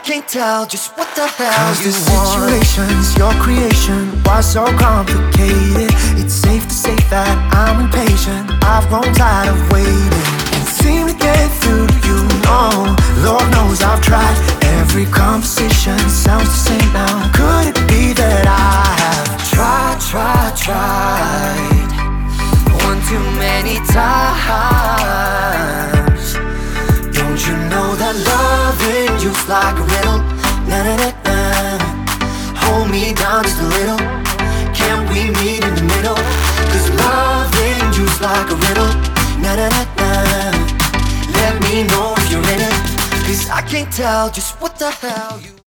can't tell just what the hell 'Cause you the want. situations, your creation was so complicated. It's safe to say that I'm impatient. I've grown tired of waiting. Can't seem to get through to you, no. Lord knows I've tried. Every conversation sounds the same now. Could it be that I have tried one too many times? Don't you know that loving you's like a riddle? Na-na-na-na. Hold me down just a little. Can we meet in the middle? 'Cause loving you's like a riddle. Na-na-na-na. Let me know if you're in it. 'Cause I can't tell just what the hell you